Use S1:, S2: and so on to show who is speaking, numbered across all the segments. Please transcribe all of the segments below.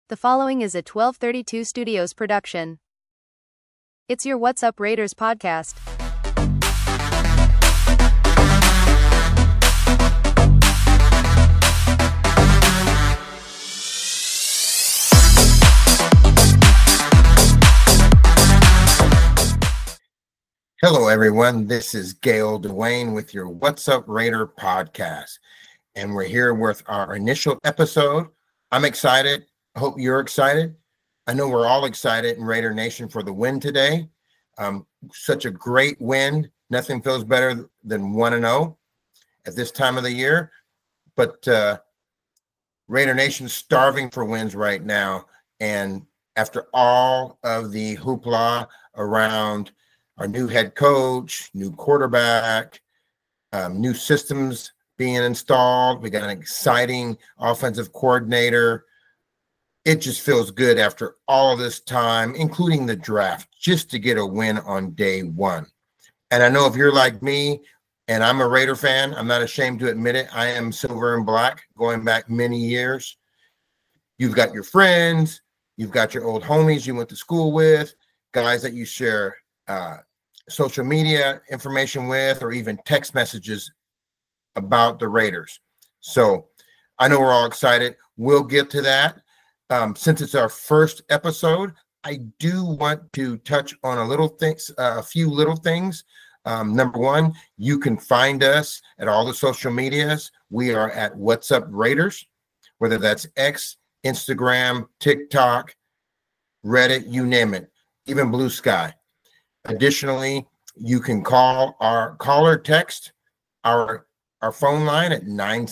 S1: The following is a 1232 Studios production. It's your What's Up Raiders podcast.
S2: Hello, everyone. This is Gail Dwayne with your What's Up Raider podcast. And we're here with our initial episode. I'm excited. I hope you're excited. I know we're all excited in Raider Nation for the win today. Such a great win. Nothing feels better than 1-0 at this time of the year. But Raider Nation's starving for wins right now. And after all of the hoopla around our new head coach, new quarterback, new systems being installed, we got an exciting offensive coordinator. It just feels good after all of this time, including the draft, just to get a win on day one. And I know if you're like me, and I'm a Raider fan, I'm not ashamed to admit it. I am silver and black, going back many years. You've got your friends, you've got your old homies you went to school with, guys that you share social media information with, or even text messages about the Raiders. So I know we're all excited. We'll get to that. Since it's our first episode, I do want to touch on a few little things. Number one, you can find us at all the social medias. We are at What's Up Raiders, whether that's X, Instagram, TikTok, Reddit, you name it, even Blue Sky. Additionally, you can call or text our phone line at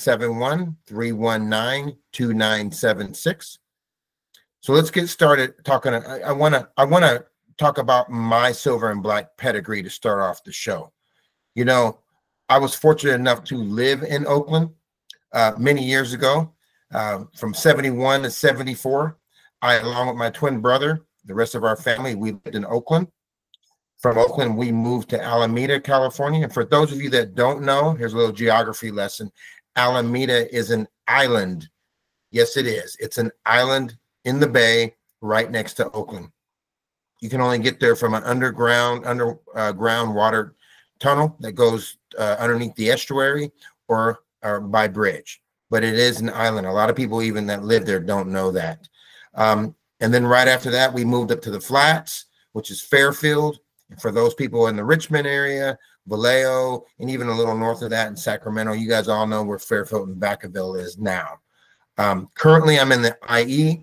S2: 971-319-2976. So let's get started talking. I want to talk about my silver and black pedigree to start off the show. You know, I was fortunate enough to live in Oakland many years ago, from 71 to 74. I, along with my twin brother, the rest of our family, we lived in Oakland. From Oakland, we moved to Alameda, California. And for those of you that don't know, here's a little geography lesson. Alameda is an island. Yes, it is. It's an island in the bay right next to Oakland. You can only get there from an underground water tunnel that goes underneath the estuary or by bridge. But it is an island. A lot of people even that live there don't know that. And then right after that, we moved up to the Flats, which is Fairfield. And for those people in the Richmond area, Vallejo, and even a little north of that in Sacramento, you guys all know where Fairfield and Vacaville is now. Currently, I'm in the IE,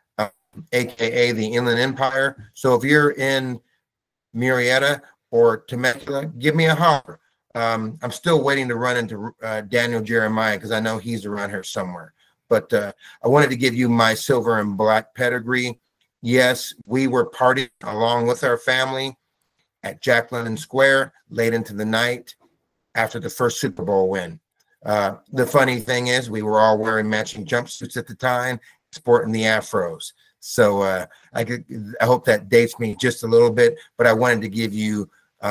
S2: aka the Inland Empire. So if you're in Murrieta or Temecula, give me a holler. I'm still waiting to run into Daniel Jeremiah because I know he's around here somewhere. But I wanted to give you my silver and black pedigree. Yes, we were partying along with our family at Jack London Square late into the night after the first Super Bowl win. The funny thing is we were all wearing matching jumpsuits at the time, sporting the afros. So I hope that dates me just a little bit, but I wanted to give you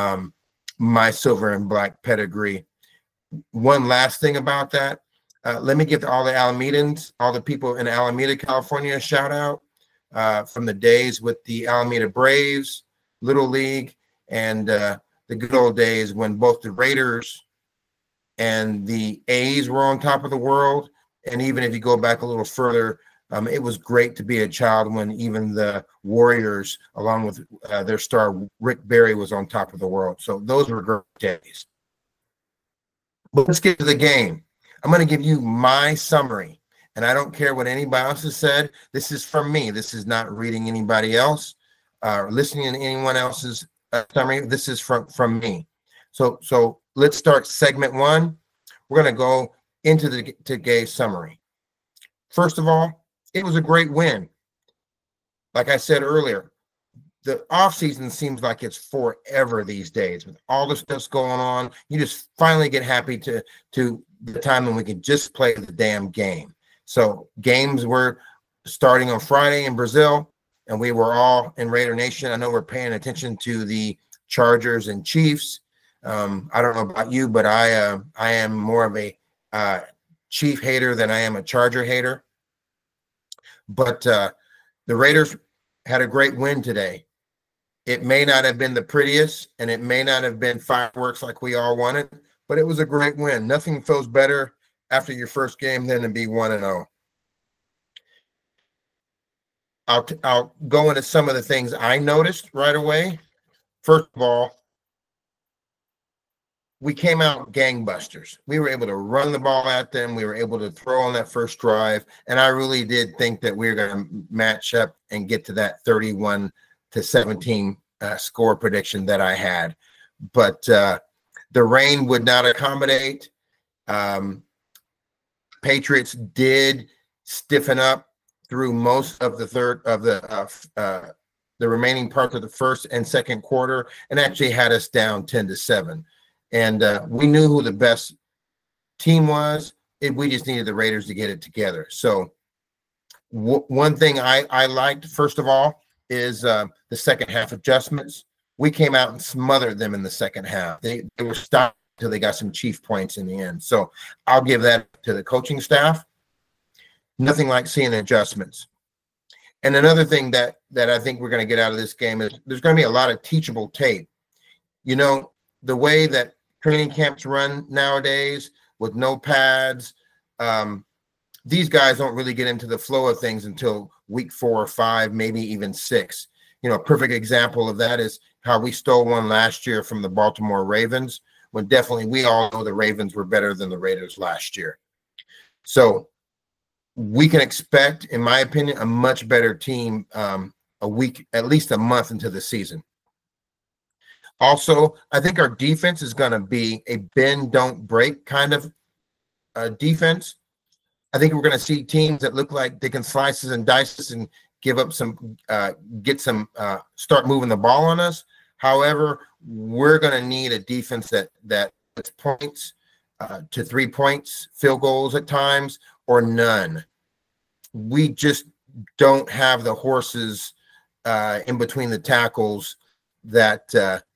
S2: my silver and black pedigree. One last thing about that, let me give all the Alamedans, all the people in Alameda, California, a shout out from the days with the Alameda Braves, Little League, and the good old days when both the Raiders and the A's were on top of the world. And even if you go back a little further, it was great to be a child when even the Warriors, along with their star Rick Barry, was on top of the world. So those were great days. But let's get to the game. I'm going to give you my summary. And I don't care what anybody else has said. This is from me. This is not reading anybody else or listening to anyone else's summary. This is from me. So let's start segment one. We're going to go into the today's summary. First of all, it was a great win. Like I said earlier, the offseason seems like it's forever these days with all the stuff going on. You just finally get happy to the time when we can just play the damn game. So games were starting on Friday in Brazil, and we were all in Raider Nation. I know we're paying attention to the Chargers and Chiefs. I don't know about you, but I am more of a Chief hater than I am a Charger hater. But The Raiders had a great win today. It may not have been the prettiest, and it may not have been fireworks like we all wanted, but it was a great win. Nothing feels better after your first game than to be 1-0. I'll go into some of the things I noticed right away. First of all, we came out gangbusters. We were able to run the ball at them. We were able to throw on that first drive. And I really did think that we were going to match up and get to that 31-17 score prediction that I had. But the rain would not accommodate. Patriots did stiffen up through most of the remaining parts of the first and second quarter, and actually had us down 10-7. And we knew who the best team was. We just needed the Raiders to get it together. So one thing I liked, first of all, is the second half adjustments. We came out and smothered them in the second half. They were stopped until they got some chief points in the end. So I'll give that to the coaching staff. Nothing like seeing adjustments. And another thing that I think we're going to get out of this game is there's going to be a lot of teachable tape. You know, the way that training camps run nowadays with no pads, these guys don't really get into the flow of things until week 4 or 5, maybe even 6. You know, a perfect example of that is how we stole one last year from the Baltimore Ravens, when definitely we all know the Ravens were better than the Raiders last year. So we can expect, in my opinion, a much better team a week, at least a month into the season. Also, I think our defense is going to be a bend, don't break kind of defense. I think we're going to see teams that look like they can slices and dices and give up some, start moving the ball on us. However, we're going to need a defense that puts points to 3 points, field goals at times, or none. We just don't have the horses in between the tackles that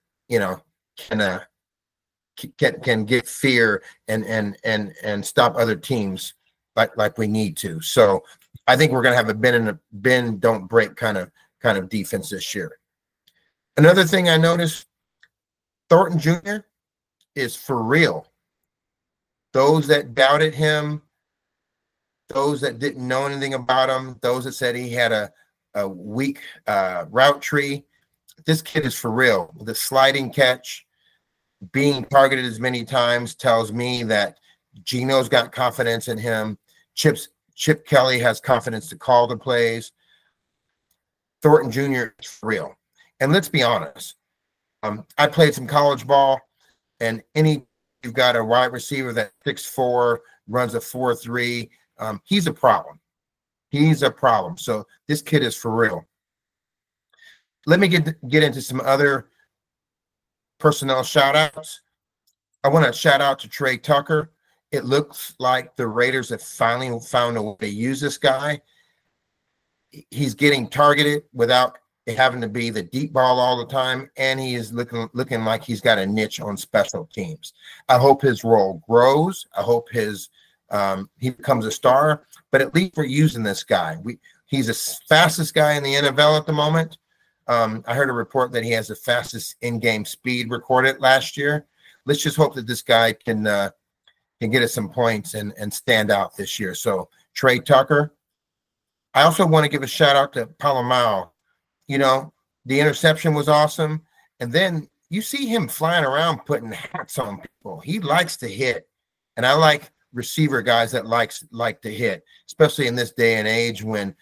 S2: can get fear and stop other teams like we need to. So I think we're going to have a bend don't break kind of defense this year. Another thing I noticed, Thornton Jr. is for real. Those that doubted him, those that didn't know anything about him, those that said he had a weak route tree, this kid is for real. The sliding catch, being targeted as many times tells me that Gino's got confidence in him. Chip Kelly has confidence to call the plays. Thornton Jr. is for real. And let's be honest. I played some college ball, and you've got a wide receiver that 6'4", runs a 4.3. He's a problem. He's a problem. So this kid is for real. Let me get into some other personnel shout-outs. I want to shout out to Trey Tucker. It looks like the Raiders have finally found a way to use this guy. He's getting targeted without having to be the deep ball all the time, and he is looking like he's got a niche on special teams. I hope his role grows. I hope he becomes a star, but at least we're using this guy. He's the fastest guy in the NFL at the moment. I heard a report that he has the fastest in-game speed recorded last year. Let's just hope that this guy can get us some points and stand out this year. So Trey Tucker. I also want to give a shout out to Polamalu. You know, the interception was awesome. And then you see him flying around putting hats on people. He likes to hit. And I like receiver guys that like to hit, especially in this day and age when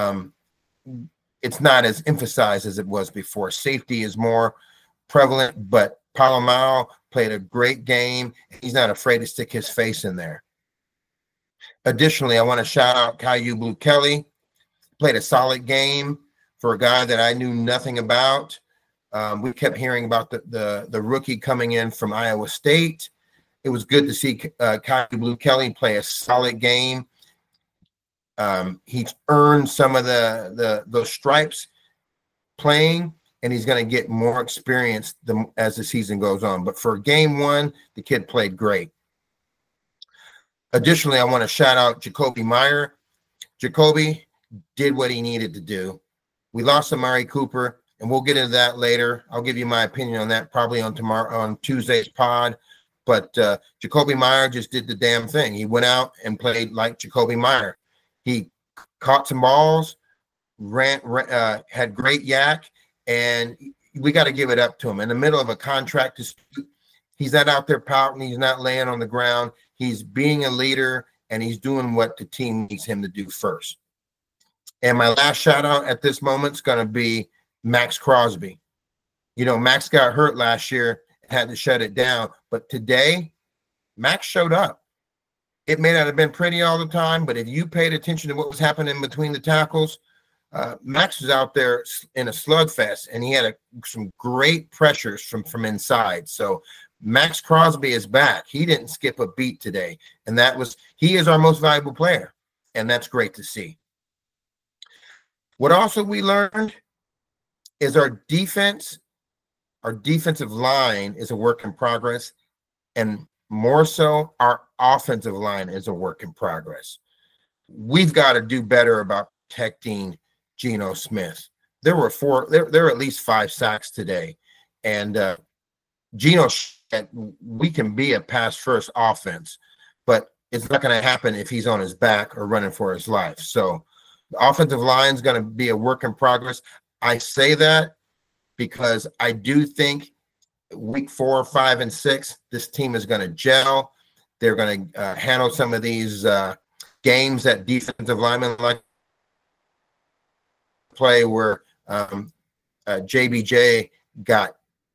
S2: it's not as emphasized as it was before. Safety is more prevalent, but Polamalu played a great game. He's not afraid to stick his face in there. Additionally, I want to shout out Kyu Blu Kelly. Played a solid game for a guy that I knew nothing about. We kept hearing about the rookie coming in from Iowa State. It was good to see Kyu Blu Kelly play a solid game. He's earned some of those stripes playing, and he's going to get more experience as the season goes on. But for game 1, the kid played great. Additionally, I want to shout out Jakobi Meyer. Jakobi did what he needed to do. We lost Amari Cooper, and we'll get into that later. I'll give you my opinion on that probably on Tuesday's pod. But Jakobi Meyer just did the damn thing. He went out and played like Jakobi Meyer. He caught some balls, had great yak, and we got to give it up to him. In the middle of a contract dispute, he's not out there pouting. He's not laying on the ground. He's being a leader, and he's doing what the team needs him to do first. And my last shout out at this moment is going to be Max Crosby. You know, Max got hurt last year, had to shut it down. But today, Max showed up. It may not have been pretty all the time, but if you paid attention to what was happening between the tackles, Max was out there in a slugfest, and he had some great pressures from inside. So Max Crosby is back. He didn't skip a beat today, and he is our most valuable player, and that's great to see. What also we learned is our defensive line is a work in progress, and more so our offensive line is a work in progress. We've got to do better about protecting Geno Smith. There were at least 5 sacks today, and Geno, we can be a pass-first offense, but it's not going to happen if he's on his back or running for his life. So the offensive line is going to be a work in progress. I say that because I do think week 4, 5, and 6, this team is going to gel. They're going to handle some of these games that defensive linemen like play where JBJ got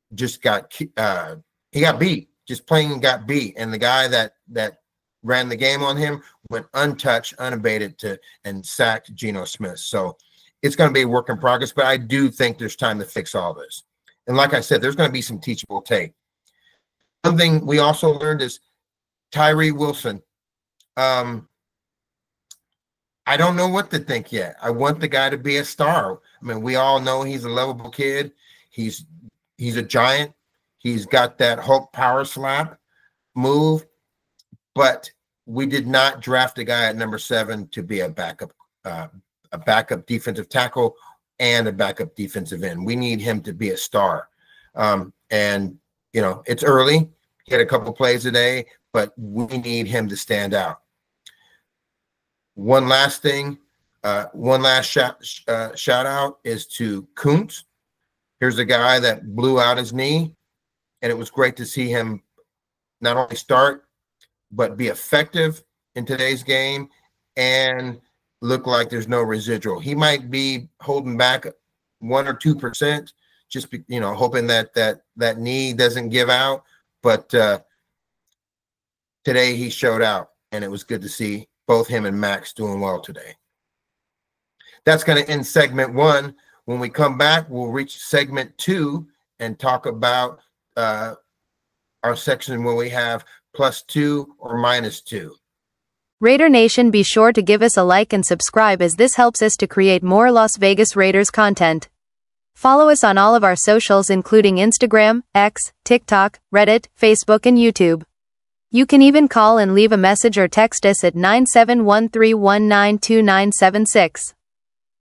S2: beat, just plain got beat. And the guy that ran the game on him went untouched, unabated and sacked Geno Smith. So it's going to be a work in progress, but I do think there's time to fix all this. And like I said, there's going to be some teachable tape. One thing we also learned is Tyree Wilson. I don't know what to think yet. I want the guy to be a star. I mean, we all know he's a lovable kid. He's a giant. He's got that Hulk power slap move, but we did not draft a guy at number 7 to be a backup defensive tackle and a backup defensive end. We need him to be a star. And, you know, it's early. He had a couple plays today, but we need him to stand out. One last thing, one last shout out is to Kuntz. Here's a guy that blew out his knee, and it was great to see him not only start, but be effective in today's game and look like there's no residual. He might be holding back 1 or 2%, just hoping that knee doesn't give out. But today he showed out, and it was good to see both him and Max doing well today. That's going to end segment 1. When we come back, we'll reach segment 2 and talk about our section where we have +2 or -2.
S1: Raider Nation, be sure to give us a like and subscribe, as this helps us to create more Las Vegas Raiders content. Follow us on all of our socials, including Instagram, X, TikTok, Reddit, Facebook, and YouTube. You can even call and leave a message or text us at 971-319-2976.